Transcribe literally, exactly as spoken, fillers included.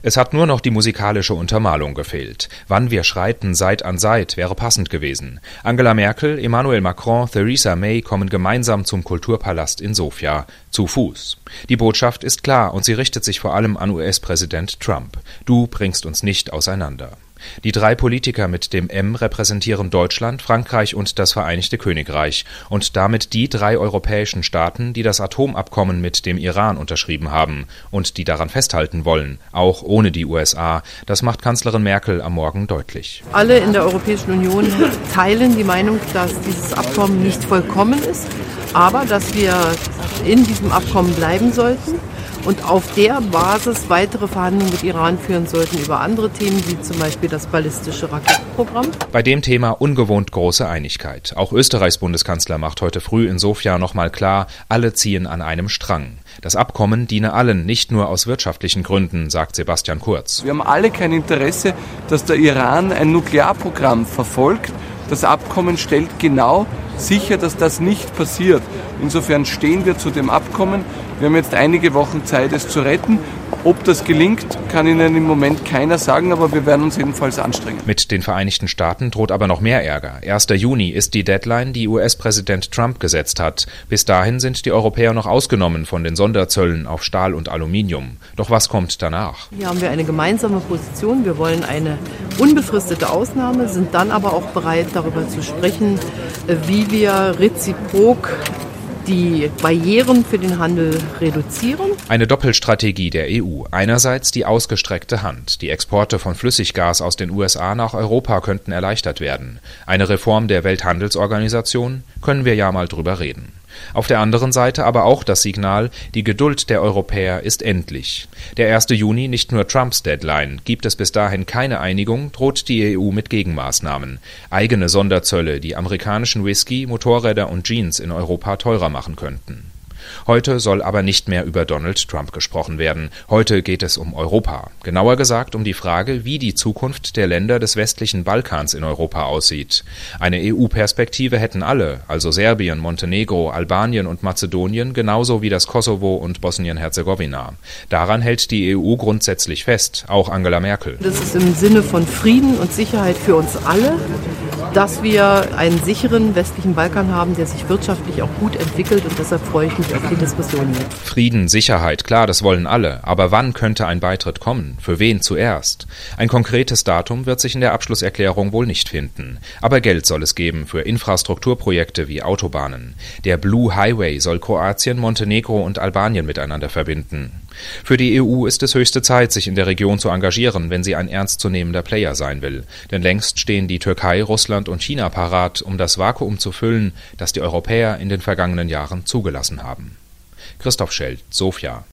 Es hat nur noch die musikalische Untermalung gefehlt. Wann wir schreiten Seit an Seit wäre passend gewesen. Angela Merkel, Emmanuel Macron, Theresa May kommen gemeinsam zum Kulturpalast in Sofia. Zu Fuß. Die Botschaft ist klar und sie richtet sich vor allem an U S-Präsident Trump. Du bringst uns nicht auseinander. Die drei Politiker mit dem M repräsentieren Deutschland, Frankreich und das Vereinigte Königreich und damit die drei europäischen Staaten, die das Atomabkommen mit dem Iran unterschrieben haben und die daran festhalten wollen, auch ohne die U S A. Das macht Kanzlerin Merkel am Morgen deutlich. Alle in der Europäischen Union teilen die Meinung, dass dieses Abkommen nicht vollkommen ist, aber dass wir in diesem Abkommen bleiben sollten und auf der Basis weitere Verhandlungen mit Iran führen sollten über andere Themen, wie zum Beispiel das ballistische Rakettenprogramm. Bei dem Thema ungewohnt große Einigkeit. Auch Österreichs Bundeskanzler macht heute früh in Sofia nochmal klar, alle ziehen an einem Strang. Das Abkommen diene allen, nicht nur aus wirtschaftlichen Gründen, sagt Sebastian Kurz. Wir haben alle kein Interesse, dass der Iran ein Nuklearprogramm verfolgt. Das Abkommen stellt genau sicher, dass das nicht passiert. Insofern stehen wir zu dem Abkommen. Wir haben jetzt einige Wochen Zeit, es zu retten. Ob das gelingt, kann Ihnen im Moment keiner sagen, aber wir werden uns jedenfalls anstrengen. Mit den Vereinigten Staaten droht aber noch mehr Ärger. erster Juni ist die Deadline, die U S-Präsident Trump gesetzt hat. Bis dahin sind die Europäer noch ausgenommen von den Sonderzöllen auf Stahl und Aluminium. Doch was kommt danach? Hier haben wir eine gemeinsame Position. Wir wollen eine unbefristete Ausnahme, sind dann aber auch bereit, darüber zu sprechen, wie wir reziprok die Barrieren für den Handel reduzieren. Eine Doppelstrategie der E U. Einerseits die ausgestreckte Hand. Die Exporte von Flüssiggas aus den U S A nach Europa könnten erleichtert werden. Eine Reform der Welthandelsorganisation? Können wir ja mal drüber reden. Auf der anderen Seite aber auch das Signal, die Geduld der Europäer ist endlich. Der erste Juni nicht nur Trumps Deadline. Gibt es bis dahin keine Einigung, droht die E U mit Gegenmaßnahmen. Eigene Sonderzölle, die amerikanischen Whisky, Motorräder und Jeans in Europa teurer machen könnten. Heute soll aber nicht mehr über Donald Trump gesprochen werden. Heute geht es um Europa. Genauer gesagt um die Frage, wie die Zukunft der Länder des westlichen Balkans in Europa aussieht. Eine E U-Perspektive hätten alle, also Serbien, Montenegro, Albanien und Mazedonien, genauso wie das Kosovo und Bosnien-Herzegowina. Daran hält die E U grundsätzlich fest, auch Angela Merkel. Das ist im Sinne von Frieden und Sicherheit für uns alle, dass wir einen sicheren westlichen Balkan haben, der sich wirtschaftlich auch gut entwickelt, und deshalb freue ich mich auf die Diskussion hier. Frieden, Sicherheit, klar, das wollen alle. Aber wann könnte ein Beitritt kommen? Für wen zuerst? Ein konkretes Datum wird sich in der Abschlusserklärung wohl nicht finden. Aber Geld soll es geben für Infrastrukturprojekte wie Autobahnen. Der Blue Highway soll Kroatien, Montenegro und Albanien miteinander verbinden. Für die E U ist es höchste Zeit, sich in der Region zu engagieren, wenn sie ein ernstzunehmender Player sein will. Denn längst stehen die Türkei, Russland und China parat, um das Vakuum zu füllen, das die Europäer in den vergangenen Jahren zugelassen haben. Christoph Schelt, Sofia.